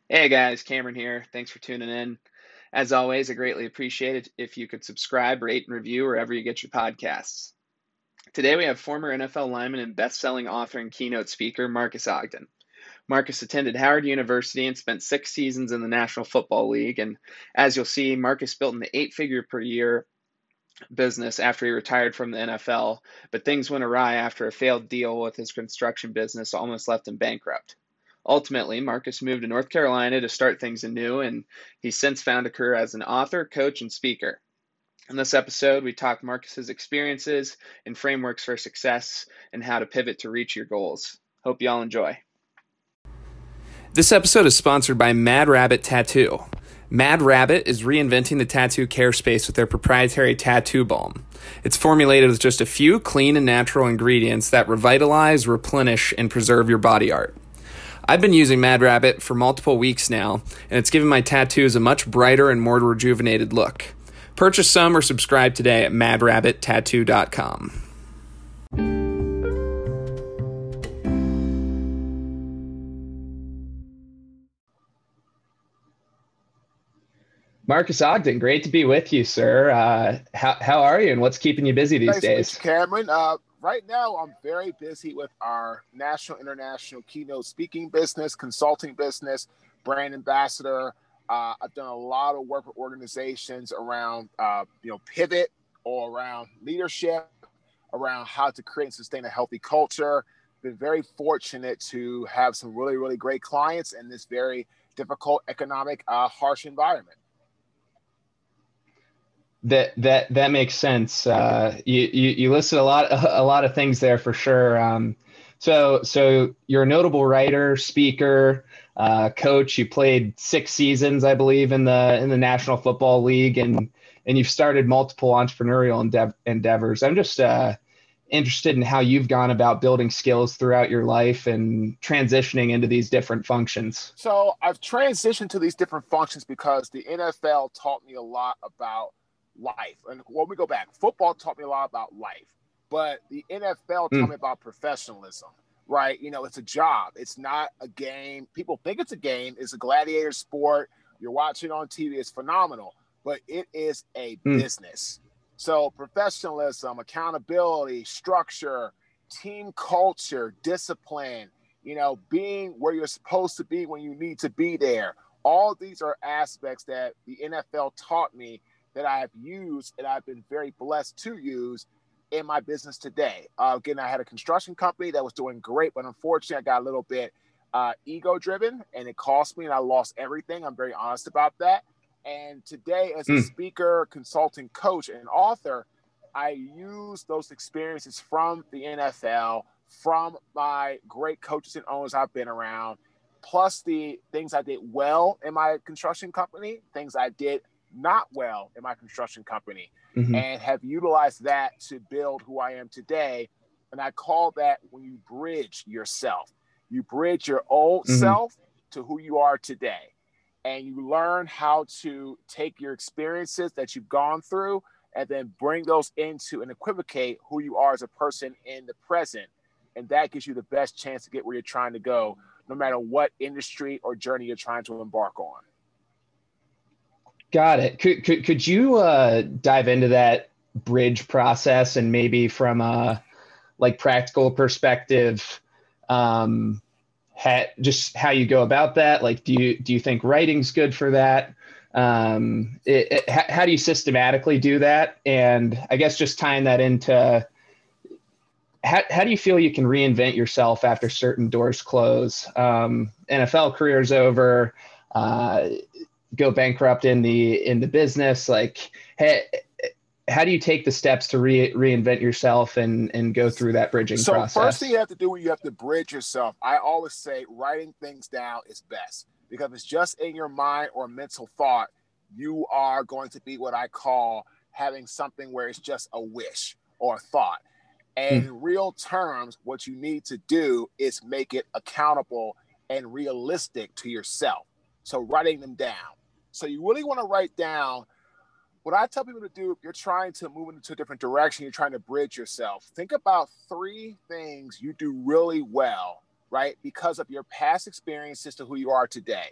Hey guys, Cameron here. Thanks for tuning in. As always, I greatly appreciate it if you could subscribe, rate, and review wherever you get your podcasts. Today we have former NFL lineman and best-selling author and keynote speaker Marcus Ogden. Marcus attended Howard University and spent 6 seasons in the National Football League. And as you'll see, Marcus built an eight-figure per year business after he retired from the NFL, but things went awry after a failed deal with his construction business almost left him bankrupt. Ultimately, Marcus moved to North Carolina to start things anew, and he's since found a career as an author, coach, and speaker. In this episode, we talk Marcus's experiences and frameworks for success and how to pivot to reach your goals. Hope you all enjoy. This episode is sponsored by Mad Rabbit Tattoo. Mad Rabbit is reinventing the tattoo care space with their proprietary tattoo balm. It's formulated with just a few clean and natural ingredients that revitalize, replenish, and preserve your body art. I've been using Mad Rabbit for multiple weeks now, and it's given my tattoos a much brighter and more rejuvenated look. Purchase some or subscribe today at madrabbittattoo.com. Marcus Ogden, great to be with you, sir. How are you, and what's keeping you busy these Nice to meet days? you, Cameron. Right now, I'm very busy with our national, international keynote speaking business, consulting business, brand ambassador. I've done a lot of work with organizations around, pivot or around leadership, around how to create and sustain a healthy culture. Been very fortunate to have some really, really great clients in this very difficult economic, harsh environment. That makes sense. You listed a lot of things there for sure. So you're a notable writer, speaker, coach. You played 6 seasons, I believe, in the National Football League, and you've started multiple entrepreneurial endeavors. I'm just interested in how you've gone about building skills throughout your life and transitioning into these different functions. So I've transitioned to these different functions because the NFL taught me a lot about life. And when we go back, football taught me a lot about life, but the NFL taught me about professionalism, right? It's a job. It's not a game. People think it's a game. It's a gladiator sport. You're watching on TV. It's phenomenal, but it is a business. So professionalism, accountability, structure, team culture, discipline, being where you're supposed to be when you need to be there. All these are aspects that the NFL taught me that I have used and I've been very blessed to use in my business today. Again, I had a construction company that was doing great, but unfortunately I got a little bit ego driven and it cost me and I lost everything. I'm very honest about that. And today as a speaker, consulting coach, and author, I use those experiences from the NFL, from my great coaches and owners I've been around, plus the things I did well in my construction company, things I did not well in my construction company, and have utilized that to build who I am today. And I call that when you bridge yourself. You bridge your old self to who you are today. And you learn how to take your experiences that you've gone through and then bring those into and equivocate who you are as a person in the present. And that gives you the best chance to get where you're trying to go, no matter what industry or journey you're trying to embark on. Got it. Could you dive into that bridge process and maybe from a practical perspective, just how you go about that? Like, do you think writing's good for that? How do you systematically do that? And I guess just tying that into how do you feel you can reinvent yourself after certain doors close? NFL career's over. Go bankrupt in the business. Like, how do you take the steps to reinvent yourself and go through that bridging process? So first thing you have to do when you have to bridge yourself, I always say writing things down is best, because if it's just in your mind or mental thought, you are going to be what I call having something where it's just a wish or a thought. And in real terms, what you need to do is make it accountable and realistic to yourself. So writing them down. So you really want to write down what I tell people to do. If you're trying to move into a different direction, you're trying to bridge yourself. Think about 3 things you do really well, right? Because of your past experiences to who you are today.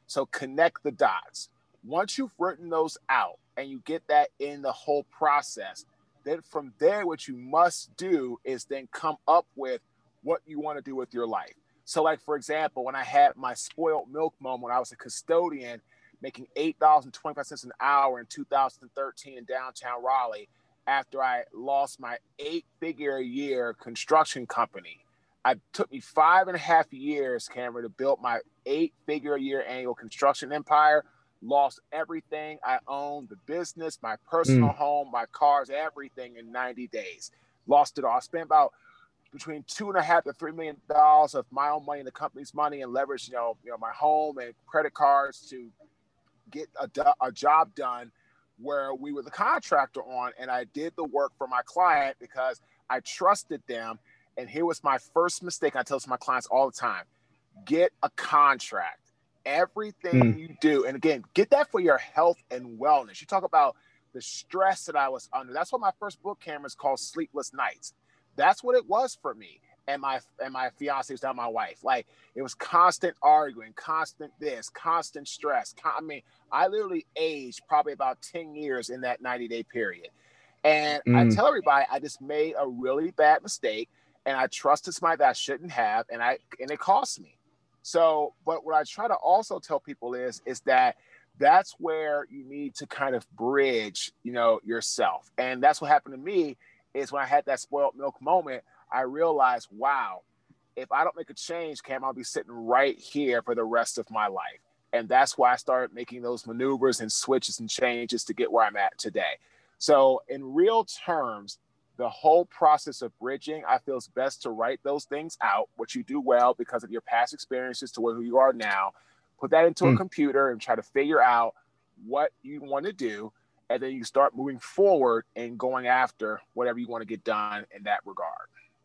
So connect the dots. Once you've written those out and you get that in the whole process, then from there, what you must do is then come up with what you want to do with your life. So like, for example, when I had my spoiled milk moment, when I was a custodian making $8.25 an hour in 2013 in downtown Raleigh, after I lost my 8-figure-a-year construction company. It took me 5.5 years, Cameron, to build my 8-figure-a-year annual construction empire. Lost everything I owned, the business, my personal home, my cars, everything in 90 days. Lost it all. I spent about between $2.5 to $3 million of my own money and the company's money, and leveraged, my home and credit cards to get a job done where we were the contractor on, and I did the work for my client because I trusted them. And here was my first mistake. I tell this to my clients all the time: get a contract. Everything you do, and again, get that for your health and wellness. You talk about the stress that I was under. That's what my first book, Cameron, is called Sleepless Nights. That's what it was for me. And my fiance was not my wife. Like, it was constant arguing, constant this, constant stress. I mean, I literally aged probably about 10 years in that 90-day period. And I tell everybody I just made a really bad mistake, and I trusted somebody that I shouldn't have, and it cost me. So, but what I try to also tell people is that that's where you need to kind of bridge, yourself. And that's what happened to me is when I had that spoiled milk moment, I realized, wow, if I don't make a change, Cam, I'll be sitting right here for the rest of my life. And that's why I started making those maneuvers and switches and changes to get where I'm at today. So in real terms, the whole process of bridging, I feel it's best to write those things out, which you do well because of your past experiences to where you are now. Put that into a computer and try to figure out what you want to do. And then you start moving forward and going after whatever you want to get done in that regard.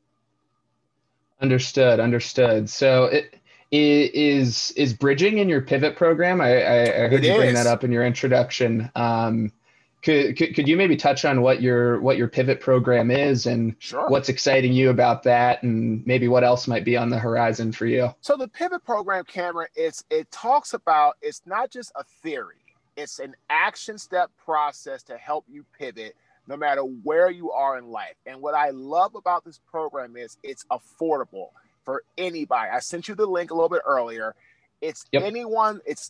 Understood. So is bridging in your pivot program? I heard you bring that up in your introduction. Could you maybe touch on what your pivot program is and what's exciting you about that, and maybe what else might be on the horizon for you? So the pivot program, Cameron, it talks about, it's not just a theory. It's an action step process to help you pivot no matter where you are in life. And what I love about this program is it's affordable for anybody. I sent you the link a little bit earlier. It's anyone. It's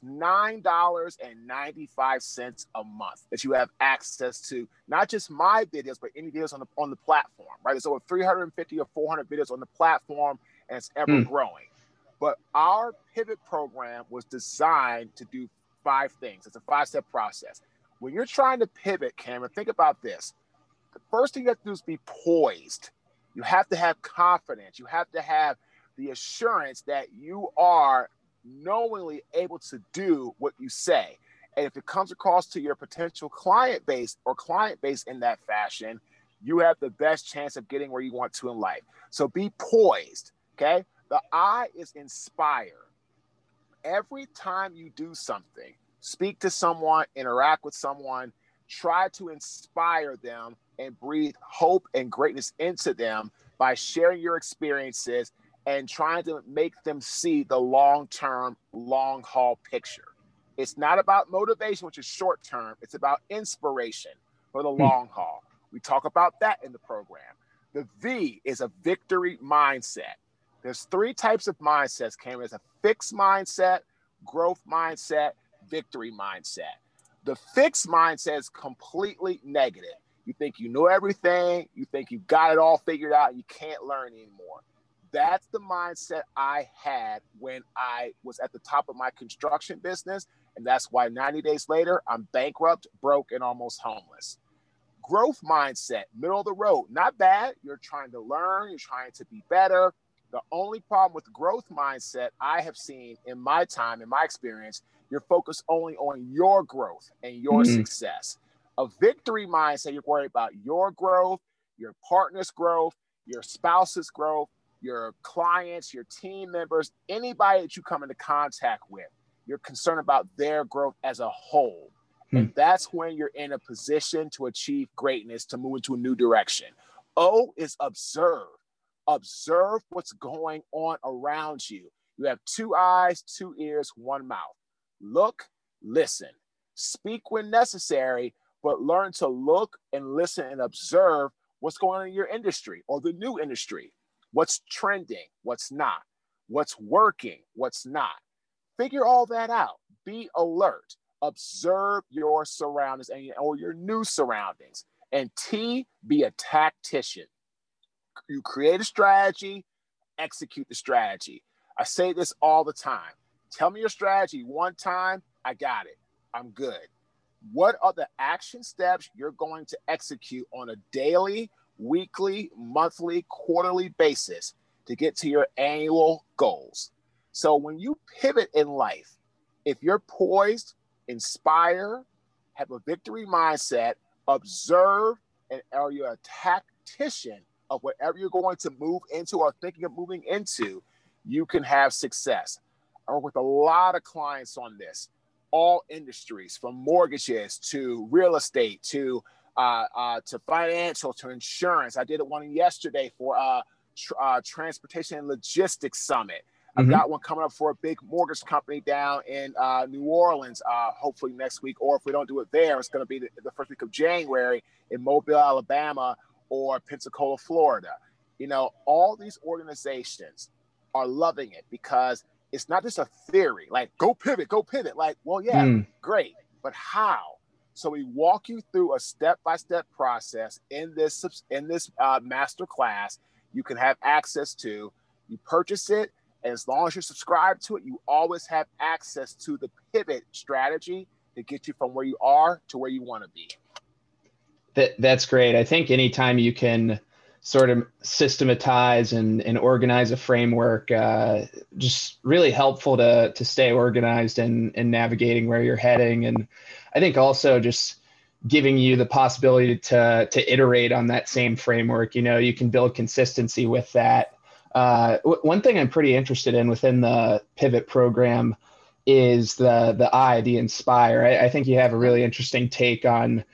$9.95 a month that you have access to, not just my videos, but any videos on the platform, right? There's over 350 or 400 videos on the platform, and it's ever growing. But our pivot program was designed to do 5 things. It's a 5-step process. When you're trying to pivot, Cameron, think about this. The first thing you have to do is be poised. You have to have confidence. You have to have the assurance that you are knowingly able to do what you say. And if it comes across to your potential client base in that fashion, you have the best chance of getting where you want to in life. So be poised, okay? The I is inspire. Every time you do something, speak to someone, interact with someone, try to inspire them and breathe hope and greatness into them by sharing your experiences and trying to make them see the long-term, long-haul picture. It's not about motivation, which is short-term. It's about inspiration for the long haul. We talk about that in the program. The V is a victory mindset. There's 3 types of mindsets, Cameron. There's a fixed mindset, growth mindset, victory mindset. The fixed mindset is completely negative. You think you know everything. You think you got it all figured out. And you can't learn anymore. That's the mindset I had when I was at the top of my construction business. And that's why 90 days later, I'm bankrupt, broke, and almost homeless. Growth mindset, middle of the road, not bad. You're trying to learn. You're trying to be better. The only problem with growth mindset I have seen in my time, in my experience, you're focused only on your growth and your success. A victory mindset, you're worried about your growth, your partner's growth, your spouse's growth, your clients, your team members, anybody that you come into contact with. You're concerned about their growth as a whole. And that's when you're in a position to achieve greatness, to move into a new direction. O is observe. Observe what's going on around you. You have 2 eyes, 2 ears, 1 mouth. Look, listen, speak when necessary, but learn to look and listen and observe what's going on in your industry or the new industry. What's trending, what's not, what's working, what's not. Figure all that out. Be alert. Observe your surroundings or your new surroundings. And T, be a tactician. You create a strategy, execute the strategy. I say this all the time. Tell me your strategy one time, I got it. I'm good. What are the action steps you're going to execute on a daily, weekly, monthly, quarterly basis to get to your annual goals? So when you pivot in life, if you're poised, inspire, have a victory mindset, observe, and are you a tactician of whatever you're going to move into or thinking of moving into, you can have success. I work with a lot of clients on this, all industries, from mortgages to real estate to financial to insurance. I did one yesterday for Transportation and Logistics Summit. I've got one coming up for a big mortgage company down in New Orleans, hopefully next week. Or if we don't do it there, it's going to be the first week of January in Mobile, Alabama, or Pensacola, Florida. You know, all these organizations are loving it because it's not just a theory, like go pivot. Like, well, yeah, great, but how? So we walk you through a step-by-step process in this master class. You can have access to. You purchase it. And as long as you're subscribed to it, you always have access to the pivot strategy to get you from where you are to where you want to be. That's great. I think anytime you can sort of systematize and organize a framework, just really helpful to stay organized and navigating where you're heading. And I think also just giving you the possibility to iterate on that same framework. You know, you can build consistency with that. One thing I'm pretty interested in within the Pivot program is the inspire. I think you have a really interesting take on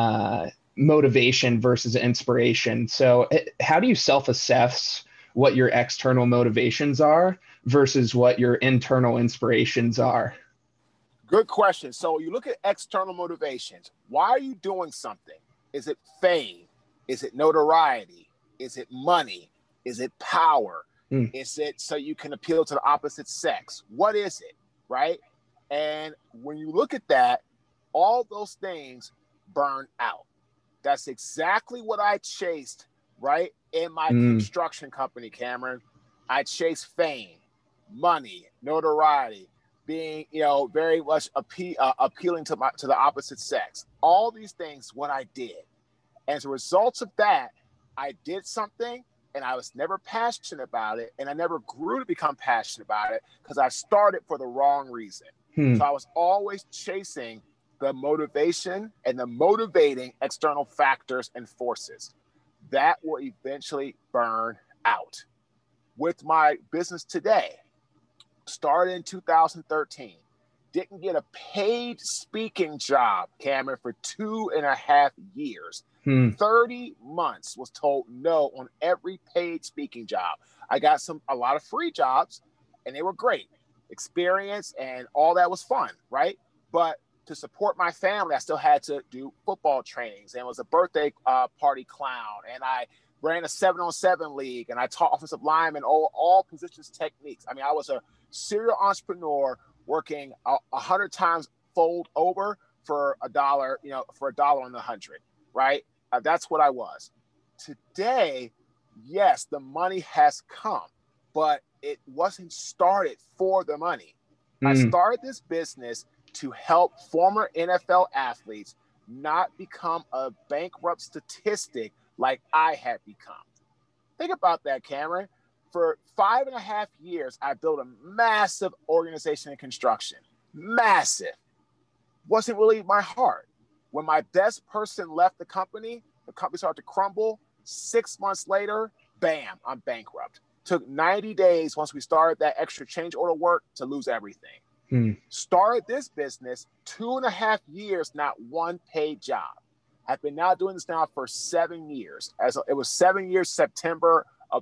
motivation versus inspiration. So how do you self-assess what your external motivations are versus what your internal inspirations are? Good question. So you look at external motivations. Why are you doing something? Is it fame? Is it notoriety? Is it money? Is it power? Is it so you can appeal to the opposite sex? What is it, right? And when you look at that, all those things burn out. That's exactly what I chased, right, in my construction company, Cameron. I chased fame, money, notoriety, being, very much appealing to the opposite sex. All these things, what I did. As a result of that, I did something and I was never passionate about it. And I never grew to become passionate about it because I started for the wrong reason. So I was always chasing the motivation and the motivating external factors and forces that will eventually burn out. With my business today, started in 2013, didn't get a paid speaking job, Cameron, for 2.5 years. 30 months was told no on every paid speaking job. I got a lot of free jobs and they were great. Experience and all that was fun, right? But to support my family, I still had to do football trainings and was a birthday party clown. And I ran a 7-on-7 league and I taught offensive linemen all positions techniques. I mean, I was a serial entrepreneur working 100 times fold over for $1, for $1 on the 100, right? That's what I was. Today, yes, the money has come, but it wasn't started for the money. I started this business to help former NFL athletes not become a bankrupt statistic like I had become. Think about that, Cameron. For 5.5 years, I built a massive organization in construction. Massive. Wasn't really my heart. When my best person left the company started to crumble. 6 months later, bam, I'm bankrupt. Took 90 days once we started that extra change order work to lose everything. Started this business, 2.5 years, not one paid job. I've been now doing this now for 7 years. It was 7 years, September of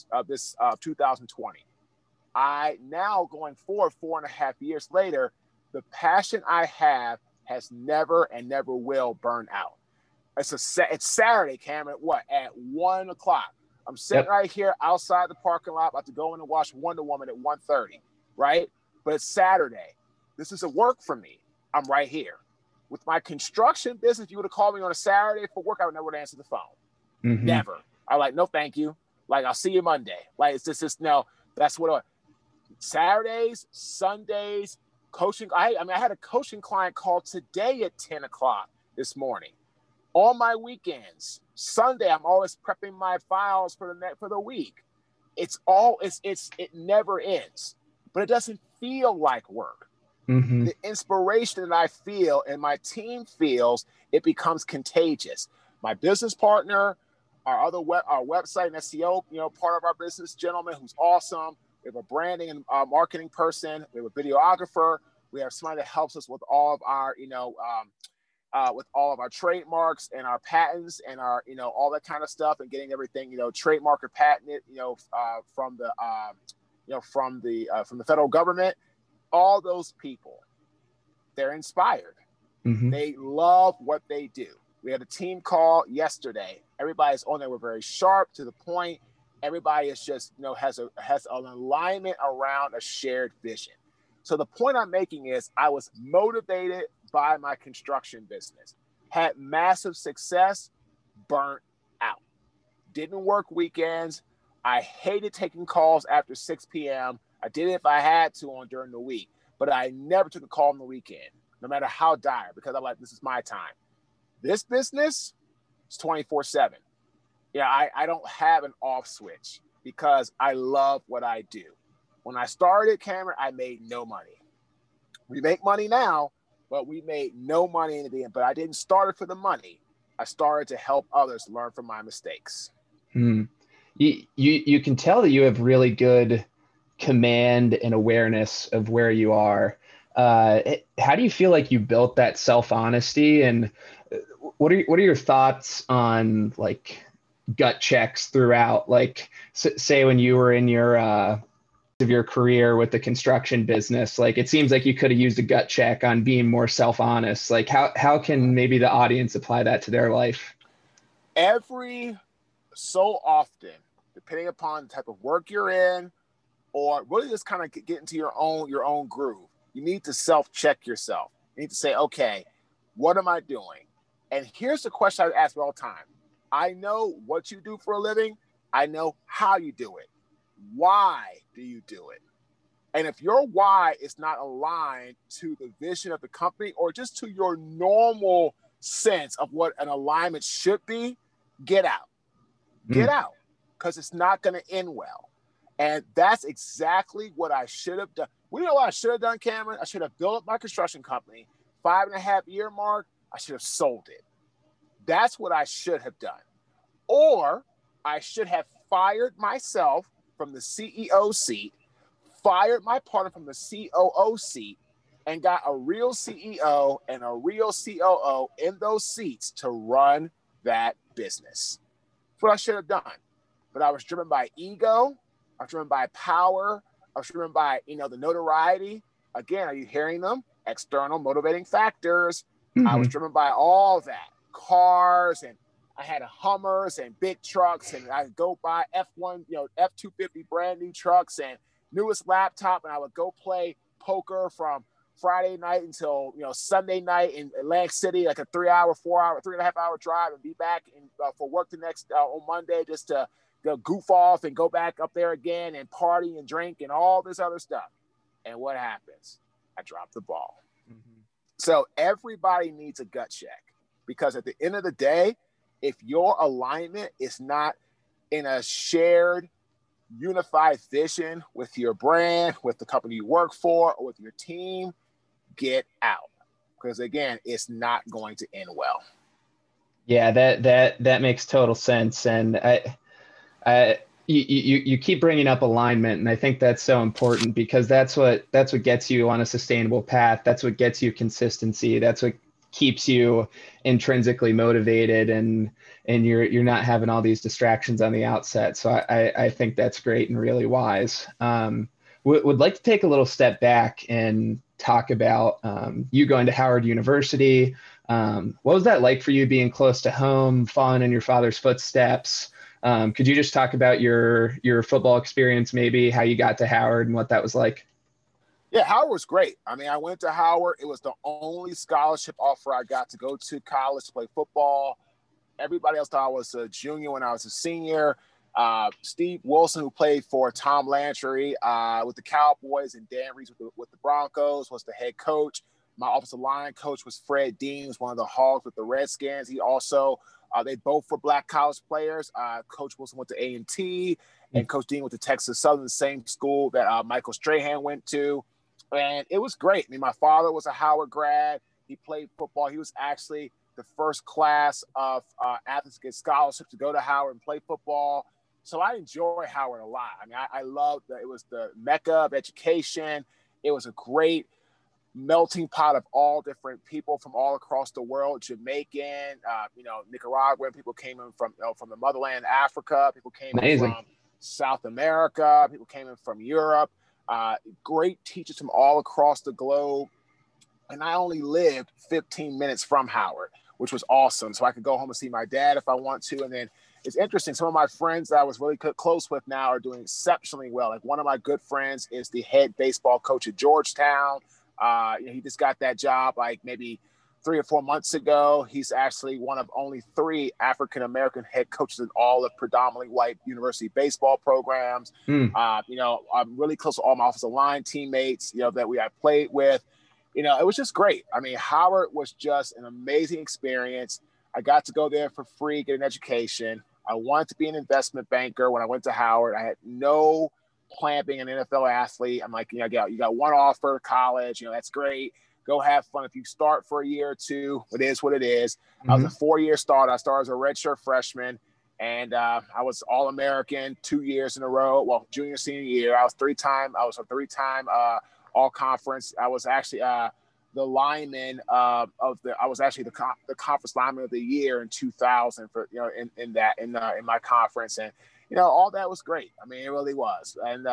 2020. I now going forward 4.5 years later, the passion I have has never and never will burn out. It's Saturday, Cameron. At 1 o'clock. I'm sitting right here outside the parking lot, about to go in and watch Wonder Woman at 1:30, right? But it's Saturday. This is a work for me. I'm right here. With my construction business, if you would have called me on a Saturday for work, I would never answer the phone. Mm-hmm. Never. I'm like, no, thank you. Like, I'll see you Monday. Like, it's just no. That's what. Saturdays, Sundays, coaching. I had a coaching client call today at 10 o'clock this morning. On my weekends, Sunday, I'm always prepping my files for the week. It never ends, but it doesn't feel like work. Mm-hmm. The inspiration that I feel and my team feels, it becomes contagious. My business partner, our website and SEO, part of our business, gentleman who's awesome. We have a branding and marketing person. We have a videographer. We have somebody that helps us with all of our, with all of our trademarks and our patents and our, all that kind of stuff, and getting everything, trademark or patented, from the federal government. All those people, they're inspired. Mm-hmm. They love what they do. We had a team call yesterday. Everybody's on there. We're very sharp, to the point. Everybody is just, has an alignment around a shared vision. So the point I'm making is, I was motivated by my construction business, had massive success, burnt out, didn't work weekends. I hated taking calls after 6 p.m. I did it if I had to during the week, but I never took a call on the weekend, no matter how dire, because I'm like, this is my time. This business is 24/7. Yeah, I don't have an off switch, because I love what I do. When I started, Cameron, I made no money. We make money now, but we made no money in the end. But I didn't start it for the money. I started to help others learn from my mistakes. You can tell that you have really good command and awareness of where you are. How do you feel like you built that self-honesty, and what are your thoughts on like gut checks throughout? Like, say when you were in your of your career with the construction business, like it seems like you could have used a gut check on being more self-honest. Like how can maybe the audience apply that to their life? Every so often, depending upon the type of work you're in, or really just kind of get into your own groove, you need to self-check yourself. You need to say, okay, what am I doing? And here's the question I ask all the time. I know what you do for a living. I know how you do it. Why do you do it? And if your why is not aligned to the vision of the company, or just to your normal sense of what an alignment should be, get out. Get out, because it's not going to end well. And that's exactly what I should have done. We know what I should have done, Cameron? I should have built up my construction company. 5.5-year mark, I should have sold it. That's what I should have done. Or I should have fired myself from the CEO seat, fired my partner from the COO seat, and got a real CEO and a real COO in those seats to run that business. That's what I should have done. But I was driven by ego. I was driven by power. I was driven by, the notoriety. Again, are you hearing them? External motivating factors. Mm-hmm. I was driven by all that. Cars, and I had Hummers and big trucks, and I would go buy F1, F-250 brand new trucks and newest laptop, and I would go play poker from Friday night until Sunday night in Atlantic City, like a 3.5-hour drive, and be back for work the next on Monday, just to goof off and go back up there again and party and drink and all this other stuff. And what happens? I drop the ball. Mm-hmm. So everybody needs a gut check, because at the end of the day, if your alignment is not in a shared, unified vision with your brand, with the company you work for, or with your team, get out. Because again, it's not going to end well. Yeah, that makes total sense. And you keep bringing up alignment, and I think that's so important, because that's what gets you on a sustainable path. That's what gets you consistency. That's what keeps you intrinsically motivated, and you're not having all these distractions on the outset. So I think that's great and really wise. Would like to take a little step back and talk about you going to Howard University. What was that like for you, being close to home, following in your father's footsteps? Could you just talk about your football experience, maybe how you got to Howard and what that was like? Yeah, Howard was great. I mean, I went to Howard. It was the only scholarship offer I got to go to college to play football. Everybody else thought I was a junior when I was a senior. Steve Wilson, who played for Tom Landry with the Cowboys, and Dan Reeves with the Broncos, was the head coach. My offensive line coach was Fred Dean, who's one of the Hogs with the Redskins. He also, they both were black college players. Coach Wilson went to A&T, and Coach Dean went to Texas Southern, the same school that Michael Strahan went to. And it was great. I mean, my father was a Howard grad. He played football. He was actually the first class of athletes to get scholarships to go to Howard and play football. So I enjoy Howard a lot. I mean, I loved that it was the mecca of education. It was a great melting pot of all different people from all across the world. Jamaican, Nicaraguan people came in from the motherland, Africa. People came in from South America. People came in from Europe. Great teachers from all across the globe. And I only lived 15 minutes from Howard, which was awesome. So I could go home and see my dad if I want to. And then it's interesting. Some of my friends that I was really close with now are doing exceptionally well. Like, one of my good friends is the head baseball coach at Georgetown. He just got that job like maybe 3 or 4 months ago. He's actually one of only 3 African-American head coaches in all of predominantly white university baseball programs. I'm really close to all my offensive line teammates, that I played with. It was just great. I mean, Howard was just an amazing experience. I got to go there for free, get an education. I wanted to be an investment banker when I went to Howard. I had no plan being an NFL athlete. I'm like, you got one offer, college, that's great. Go have fun. If you start for a year or two, it is what it is. Mm-hmm. I was a 4-year starter. I started as a redshirt freshman, and I was All-American 2 years in a row. Well, junior, senior year. I was a 3-time All-Conference. I was actually the lineman I was actually the conference lineman of the year in 2000 for in my conference, and all that was great. I mean, it really was. And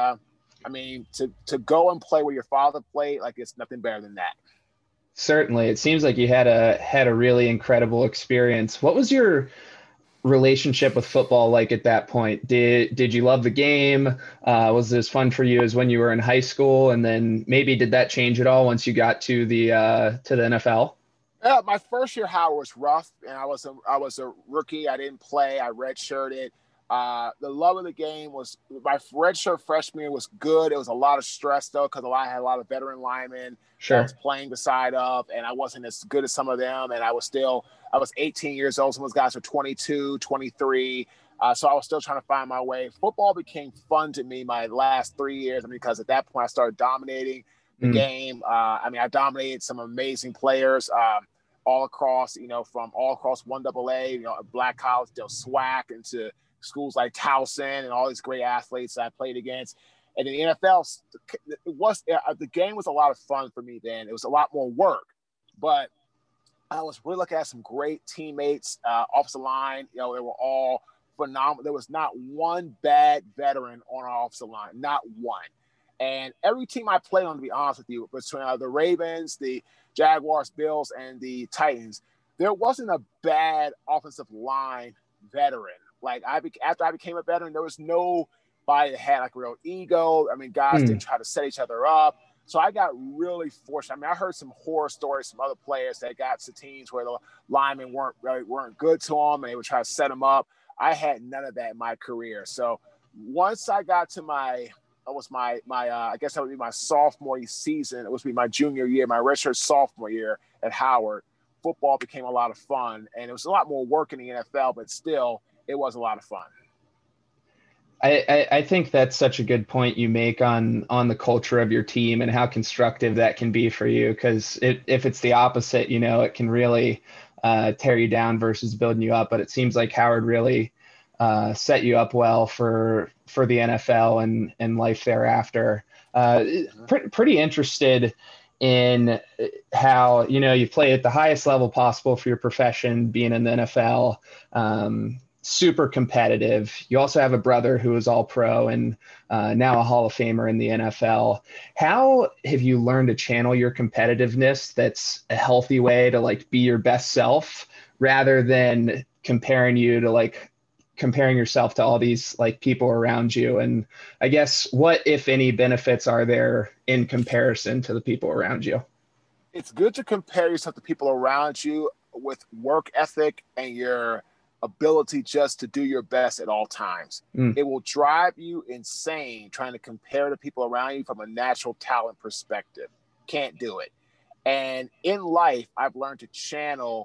to go and play where your father played, like, it's nothing better than that. Certainly. It seems like you had a really incredible experience. What was your relationship with football like at that point? Did you love the game? Was it as fun for you as when you were in high school? And then maybe did that change at all once you got to the NFL? Yeah, my first year, Howard, was rough, and I was a rookie. I didn't play. I redshirted. The love of the game was my redshirt freshman year was good. It was a lot of stress though, because I had a lot of veteran linemen I was playing beside of, and I wasn't as good as some of them. And I was 18 years old. Some of those guys were 22, 23. So I was still trying to find my way. Football became fun to me my last 3 years. Because at that point I started dominating the game. I dominated some amazing players all across, from all across 1AA, Black College, Del SWAC, into schools like Towson and all these great athletes that I played against. And in the NFL, the game was a lot of fun for me then. It was a lot more work, but I was really looking at some great teammates, offensive line. They were all phenomenal. There was not one bad veteran on our offensive line, not one. And every team I played on, to be honest with you, between the Ravens, the Jaguars, Bills, and the Titans, there wasn't a bad offensive line veteran. Like, after I became a veteran, there was nobody that had like real ego. Guys didn't try to set each other up. So I got really fortunate. I heard some horror stories from other players that got to teams where the linemen weren't good to them, and they would try to set them up. I had none of that in my career. So once I got to I guess that would be my sophomore season. It was my junior year, my redshirt sophomore year at Howard. Football became a lot of fun, and it was a lot more work in the NFL, but still, it was a lot of fun. I think that's such a good point you make on the culture of your team and how constructive that can be for you. Because if it's the opposite, it can really tear you down versus building you up. But it seems like Howard really set you up well for the NFL and life thereafter. Pretty interested in how, you play at the highest level possible for your profession, being in the NFL. super competitive. You also have a brother who is all pro and now a Hall of Famer in the NFL. How have you learned to channel your competitiveness that's a healthy way to like be your best self rather than comparing yourself to all these like people around you? And I guess what, if any, benefits are there in comparison to the people around you? It's good to compare yourself to people around you with work ethic and your ability just to do your best at all times. Mm, It will drive you insane trying to compare to people around you from a natural talent perspective. Can't do it. And in life, I've learned to channel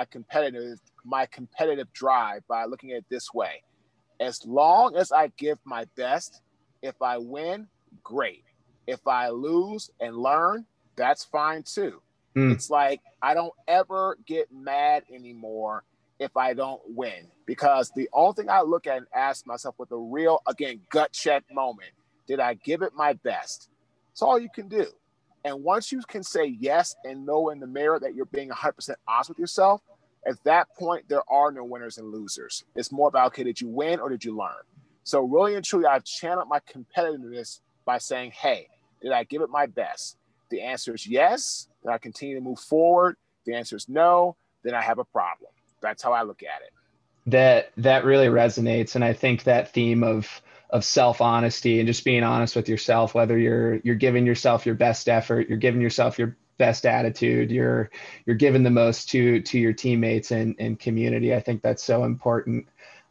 my competitive drive by looking at it this way. As long as I give my best, if I win, great. If I lose and learn, that's fine too. mm, It's like I don't ever get mad anymore if I don't win, because the only thing I look at and ask myself with a real, again, gut check moment, did I give it my best? It's all you can do. And once you can say yes and know in the mirror that you're being 100% honest with yourself, at that point, there are no winners and losers. It's more about, okay, did you win or did you learn? So really and truly, I've channeled my competitiveness by saying, hey, did I give it my best? The answer is yes. Then I continue to move forward. The answer is no. Then I have a problem. That's how I look at it. that really resonates, and I think that theme of self honesty and just being honest with yourself, whether you're giving yourself your best effort, you're giving yourself your best attitude, you're giving the most to your teammates and community. I think that's so important.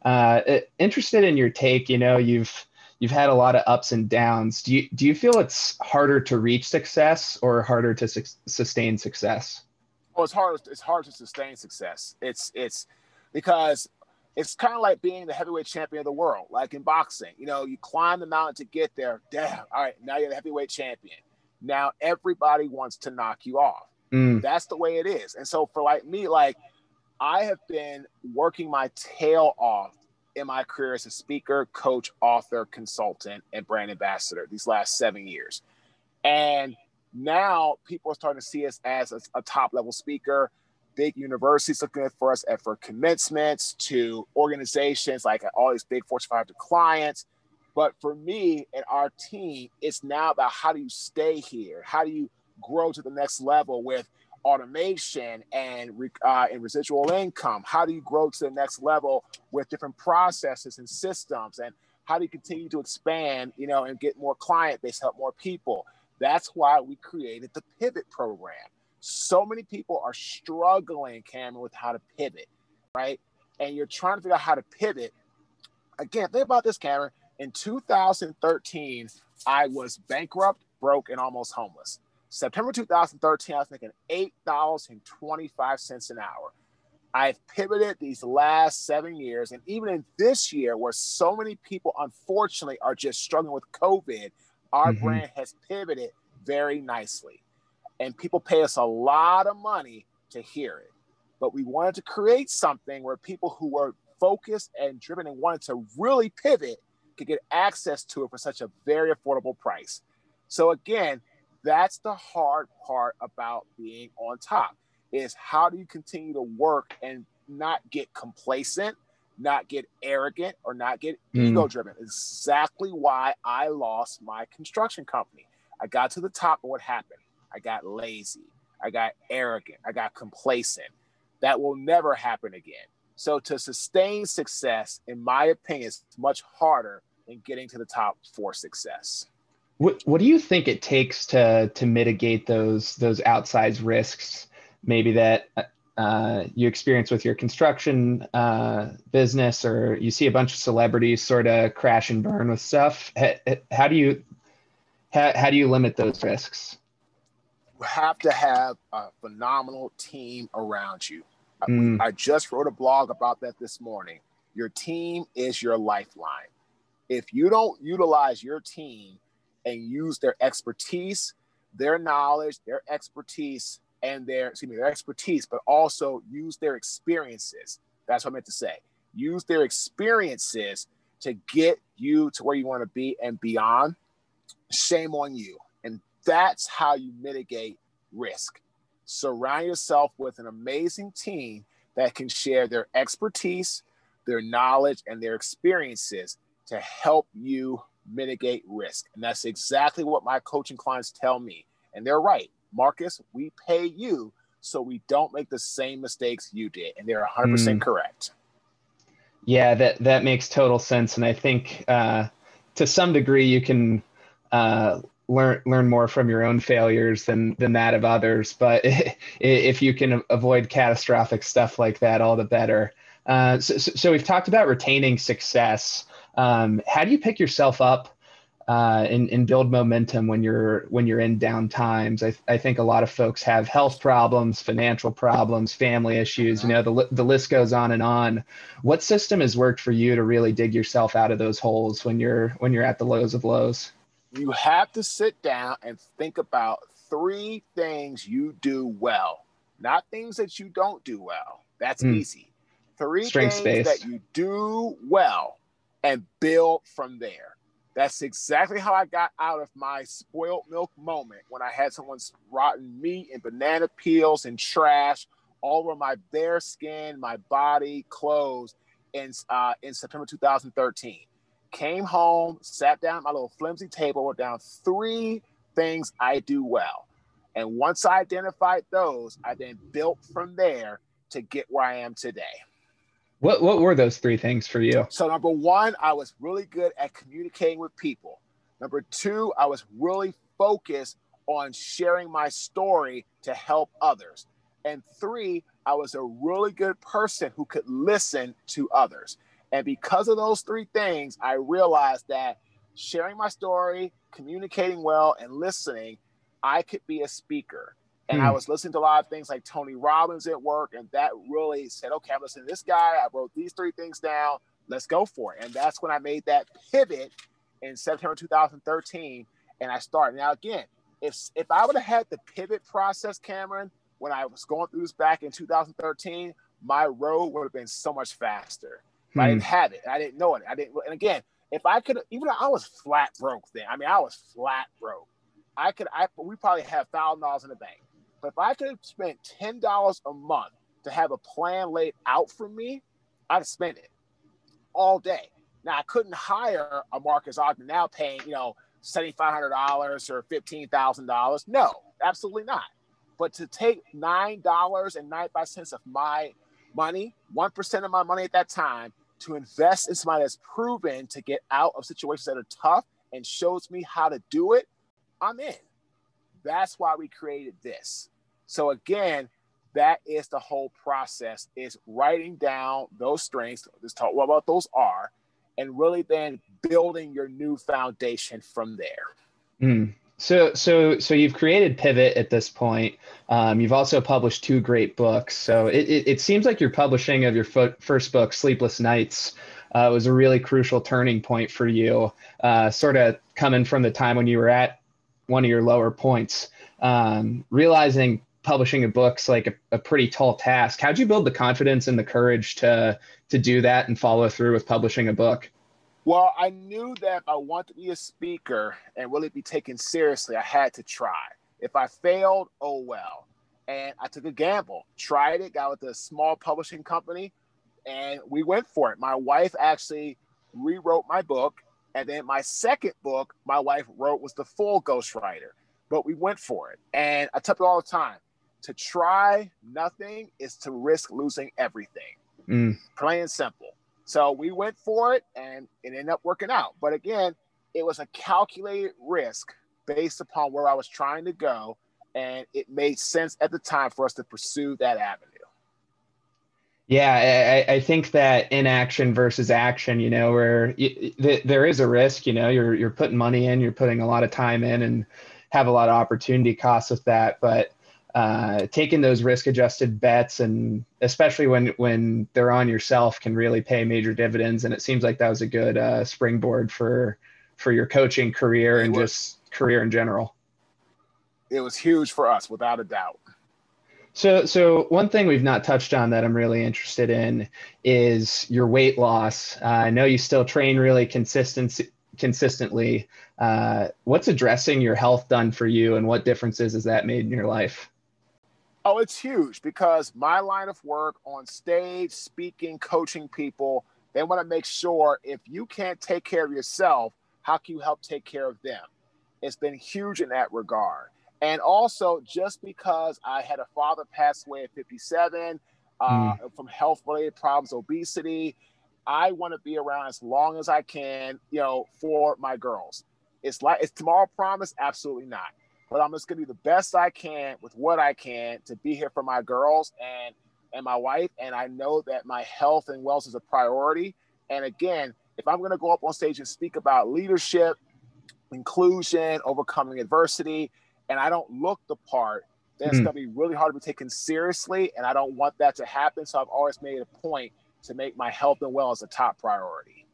Interested in your take. You've had a lot of ups and downs. Do you feel it's harder to reach success or harder to sustain success? Oh, it's hard. It's hard to sustain success. It's because it's kind of like being the heavyweight champion of the world, like in boxing. You climb the mountain to get there. Damn. All right, now you're the heavyweight champion. Now everybody wants to knock you off. Mm, That's the way it is. And so for like me, like I have been working my tail off in my career as a speaker, coach, author, consultant, and brand ambassador these last 7 years. And now people are starting to see us as a top level speaker. Big universities looking for us for commencements, to organizations like all these big Fortune 500 clients. But for me and our team, it's now about how do you stay here? How do you grow to the next level with automation and residual income? How do you grow to the next level with different processes and systems? And how do you continue to expand, and get more client base, help more people? That's why we created the Pivot program. So many people are struggling, Cameron, with how to pivot, right? And you're trying to figure out how to pivot. Again, think about this, Cameron. In 2013, I was bankrupt, broke, and almost homeless. September 2013, I was making $8.25 an hour. I've pivoted these last 7 years, and even in this year, where so many people, unfortunately, are just struggling with COVID, our hmm brand has pivoted very nicely. And people pay us a lot of money to hear it. But we wanted to create something where people who were focused and driven and wanted to really pivot could get access to it for such a very affordable price. So again, that's the hard part about being on top, is how do you continue to work and not get complacent, not get arrogant, or not get mm, ego driven. Exactly why I lost my construction company. I got to the top, and what happened? I got lazy. I got arrogant. I got complacent. That will never happen again. So to sustain success, in my opinion, is much harder than getting to the top for success. what do you think it takes to mitigate those outsized risks, maybe that you experience with your construction business, or you see a bunch of celebrities sort of crash and burn with stuff? How do you limit those risks? You have to have a phenomenal team around you. Mm, I just wrote a blog about that this morning. Your team is your lifeline. If you don't utilize your team and use their expertise, their knowledge, their expertise, and their expertise, but also use their experiences. That's what I meant to say. Use their experiences to get you to where you want to be and beyond. Shame on you. And that's how you mitigate risk. Surround yourself with an amazing team that can share their expertise, their knowledge, and their experiences to help you mitigate risk. And that's exactly what my coaching clients tell me. And they're right. Marcus, we pay you so we don't make the same mistakes you did. And they're 100% correct. Yeah, that makes total sense. And I think to some degree you can learn more from your own failures than that of others. But if you can avoid catastrophic stuff like that, all the better. So we've talked about retaining success. How do you pick yourself up and build momentum when you're in down times? I think a lot of folks have health problems, financial problems, family issues. You know, the list goes on and on. What system has worked for you to really dig yourself out of those holes when you're at the lows of lows? You have to sit down and think about 3 things you do well, not things that you don't do well. That's easy. 3 things that you do well and build from there. That's exactly how I got out of my spoiled milk moment when I had someone's rotten meat and banana peels and trash all over my bare skin, my body, clothes in September 2013. Came home, sat down at my little flimsy table, wrote down 3 things I do well. And once I identified those, I then built from there to get where I am today. What were those 3 things for you? So number 1, I was really good at communicating with people. Number 2, I was really focused on sharing my story to help others. And 3, I was a really good person who could listen to others. And because of those 3 things, I realized that sharing my story, communicating well, and listening, I could be a speaker. And I was listening to a lot of things like Tony Robbins at work, and that really said, okay, I'm listening to this guy. I wrote these 3 things down. Let's go for it. And that's when I made that pivot in September 2013, and I started. Now, again, if I would have had the pivot process, Cameron, when I was going through this back in 2013, my road would have been so much faster. But I didn't have it. I didn't know it. And again, if I could, even though I was flat broke then, I mean, I was flat broke. We probably had $1,000 in the bank. But if I could have spent $10 a month to have a plan laid out for me, I'd have spent it all day. Now, I couldn't hire a Marcus Ogden now paying, $7,500 or $15,000. No, absolutely not. But to take $9.95 of my money, 1% of my money at that time, to invest in somebody that's proven to get out of situations that are tough and shows me how to do it, I'm in. That's why we created this. So again, that is the whole process, is writing down those strengths, let's talk what those are, and really then building your new foundation from there. So you've created Pivot at this point. You've also published 2 great books. So it seems like your publishing of your first book, Sleepless Nights, was a really crucial turning point for you, sort of coming from the time when you were at one of your lower points. Realizing publishing a book's like a pretty tall task. How'd you build the confidence and the courage to do that and follow through with publishing a book? Well, I knew that if I wanted to be a speaker and really be taken seriously, I had to try. If I failed, oh well. And I took a gamble, tried it, got with a small publishing company, and we went for it. My wife actually rewrote my book. And then my second book, my wife wrote, was the full ghostwriter. But we went for it. And I tell people all the time, to try nothing is to risk losing everything. Plain and simple. So we went for it, and it ended up working out. But again, it was a calculated risk based upon where I was trying to go, and it made sense at the time for us to pursue that avenue. Yeah, I think that inaction versus action, where there is a risk, you're putting money in, you're putting a lot of time in, and have a lot of opportunity costs with that. But taking those risk-adjusted bets, and especially when they're on yourself, can really pay major dividends. And it seems like that was a good springboard for your coaching career and just career in general. It was huge for us, without a doubt. So one thing we've not touched on that I'm really interested in is your weight loss. I know you still train really consistently. What's addressing your health done for you, and what differences has that made in your life? Oh, it's huge, because my line of work on stage, speaking, coaching people, They want to make sure if you can't take care of yourself, how can you help take care of them? It's been huge in that regard. And also, just because I had a father pass away at 57 from health-related problems, obesity, I want to be around as long as I can, for my girls. Is tomorrow promised? Absolutely not. But I'm just going to do the best I can with what I can to be here for my girls and my wife. And I know that my health and wellness is a priority. And again, if I'm going to go up on stage and speak about leadership, inclusion, overcoming adversity, and I don't look the part, then it's going to be really hard to be taken seriously. And I don't want that to happen. So I've always made a point to make my health and wellness a top priority.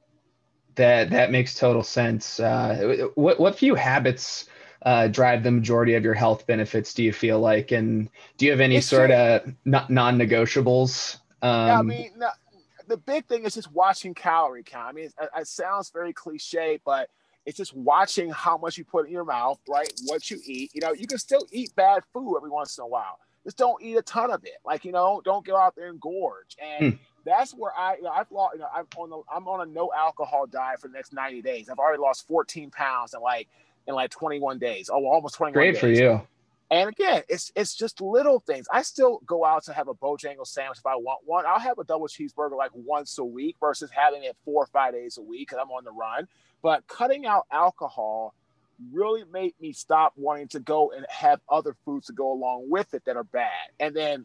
That makes total sense. What few habits drive the majority of your health benefits, do you feel like? And do you have any sort of non-negotiables? Yeah, I mean, no, the big thing is just watching calorie count. I mean, it sounds very cliche, but it's just watching how much you put in your mouth, right? What you eat. You can still eat bad food every once in a while. Just don't eat a ton of it. Like, don't go out there and gorge. And that's where I've lost. I'm on a no alcohol diet for the next 90 days. I've already lost 14 pounds in like 21 days. Oh, almost 21 Great days. For you. And again, it's just little things. I still go out to have a Bojangles sandwich if I want one. I'll have a double cheeseburger like once a week versus having it 4 or 5 days a week because I'm on the run. But cutting out alcohol really made me stop wanting to go and have other foods to go along with it that are bad. And then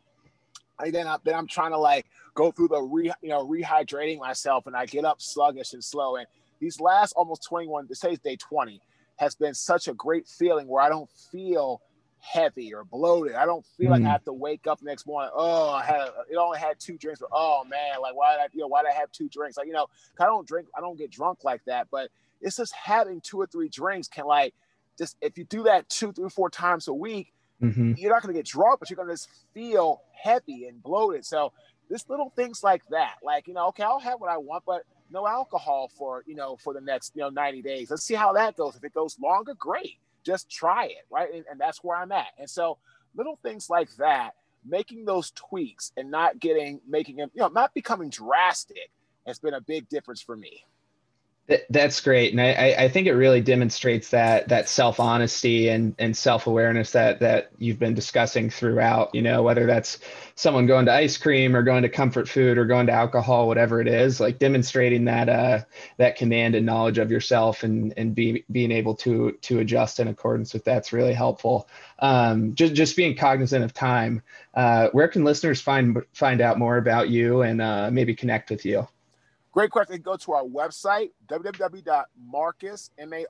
I'm trying to go through the rehydrating myself, and I get up sluggish and slow. And these last almost 21, this is day 20, has been such a great feeling where I don't feel heavy or bloated. I don't feel like I have to wake up the next morning. Oh, it only had 2 drinks, but oh man, like why did I have 2 drinks? Like, I don't drink, I don't get drunk like that, but it's just having 2 or 3 drinks can just if you do that 2, 3, 4 times a week, you're not going to get drunk, but you're going to just feel heavy and bloated. So just little things like that, okay, I'll have what I want, but no alcohol for the next 90 days. Let's see how that goes. If it goes longer, great. Just try it, right? And that's where I'm at. And so little things like that, making those tweaks and not becoming drastic has been a big difference for me. That's great. And I think it really demonstrates that self-honesty and self-awareness that you've been discussing throughout, whether that's someone going to ice cream or going to comfort food or going to alcohol, whatever it is, like demonstrating that command and knowledge of yourself and being able to adjust in accordance with that's really helpful. Just being cognizant of time. Where can listeners find out more about you and maybe connect with you? Great question. Go to our website, www.marquess,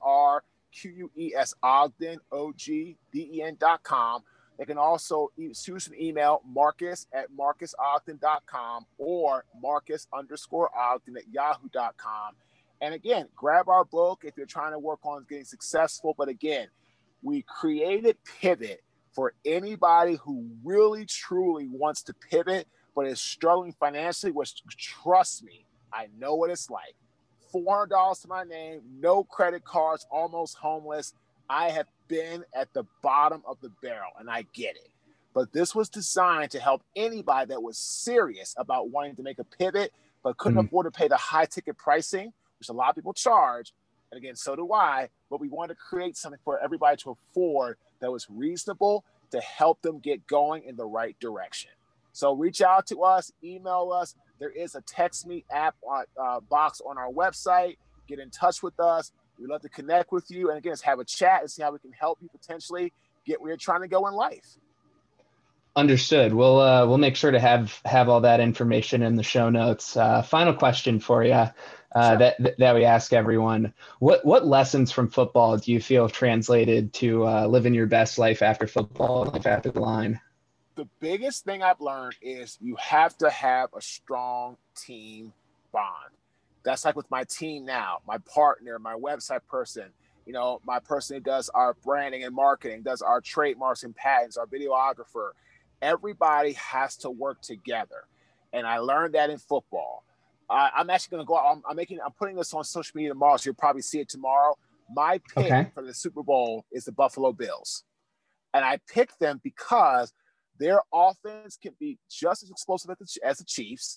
Ogden, OGDEN.com. They can also shoot us an email, marcus@marcusogden.com or marcus_ogden@yahoo.com. And again, grab our book if you're trying to work on getting successful. But again, we created Pivot for anybody who really, truly wants to pivot, but is struggling financially, which, trust me, I know what it's like. $400 to my name, no credit cards, almost homeless. I have been at the bottom of the barrel, and I get it. But this was designed to help anybody that was serious about wanting to make a pivot, but couldn't afford to pay the high ticket pricing, which a lot of people charge. And again, so do I. But we wanted to create something for everybody to afford that was reasonable to help them get going in the right direction. So reach out to us, email us. There is a text me app box on our website. Get in touch with us. We'd love to connect with you. And again, just have a chat and see how we can help you potentially get where you're trying to go in life. Understood. We'll make sure to have all that information in the show notes. Final question for you Sure. that we ask everyone. What lessons from football do you feel translated to living your best life after football, life after the line? The biggest thing I've learned is you have to have a strong team bond. That's like with my team now, my partner, my website person, my person who does our branding and marketing, does our trademarks and patents, our videographer. Everybody has to work together. And I learned that in football. I'm actually going to go out. I'm putting this on social media tomorrow, so you'll probably see it tomorrow. My pick for the Super Bowl is the Buffalo Bills. And I picked them because their offense can be just as explosive as the Chiefs.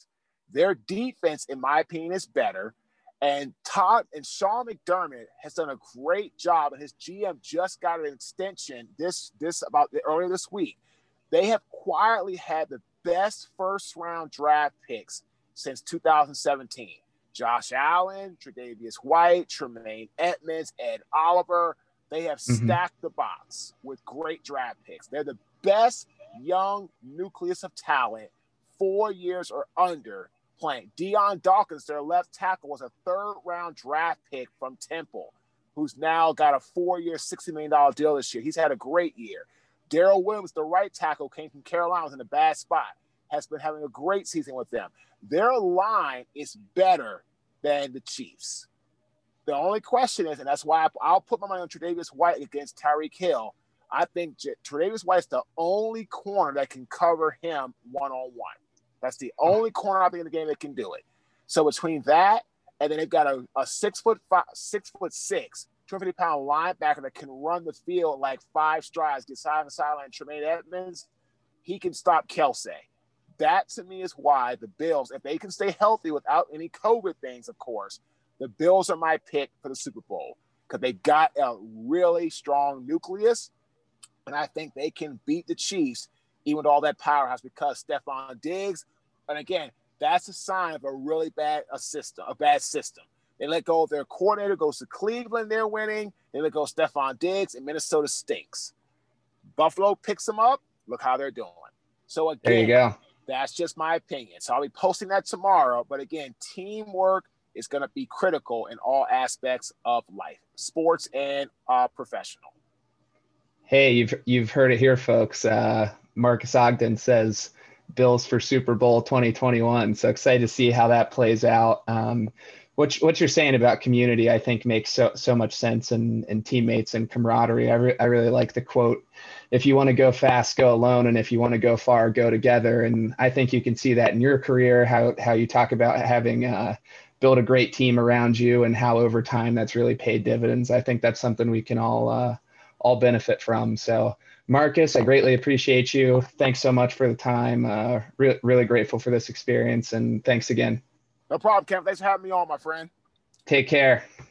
Their defense, in my opinion, is better. And Sean McDermott has done a great job, and his GM just got an extension earlier this week. They have quietly had the best first-round draft picks since 2017. Josh Allen, Tre'Davious White, Tremaine Edmonds, Ed Oliver. They have stacked the box with great draft picks. They're the best young nucleus of talent, 4 years or under, playing. Deion Dawkins, their left tackle, was a third-round draft pick from Temple, who's now got a 4-year, $60 million deal this year. He's had a great year. Darrell Williams, the right tackle, came from Carolina, was in a bad spot, has been having a great season with them. Their line is better than the Chiefs. The only question is, and that's why I'll put my money on Tre'Davious White against Tyreek Hill. I think Tre'Davious White's the only corner that can cover him one-on-one. That's the only corner I think in the game that can do it. So between that, and then they've got a 6'6", 250-pound linebacker that can run the field like 5 strides, get side to sideline. Tremaine Edmonds, he can stop Kelsey. That, to me, is why the Bills, if they can stay healthy without any COVID things, of course, the Bills are my pick for the Super Bowl because they got a really strong nucleus, and I think they can beat the Chiefs even with all that powerhouse because Stephon Diggs, and again, that's a sign of a really bad system. They let go of their coordinator, goes to Cleveland, they're winning. They let go of Stephon Diggs, and Minnesota stinks. Buffalo picks them up. Look how they're doing. So again, there you go. That's just my opinion. So I'll be posting that tomorrow. But again, teamwork is going to be critical in all aspects of life, sports and professional. Hey, you've heard it here, folks. Marcus Ogden says Bills for Super Bowl 2021. So excited to see how that plays out. What you're saying about community, I think, makes so much sense, and teammates and camaraderie. I really like the quote, if you want to go fast, go alone, and if you want to go far, go together. And I think you can see that in your career, how you talk about having built a great team around you and how over time that's really paid dividends. I think that's something we can all benefit from. So Marcus, I greatly appreciate you. Thanks so much for the time. Really grateful for this experience, and thanks again. No problem, Kevin. Thanks for having me on, my friend. Take care.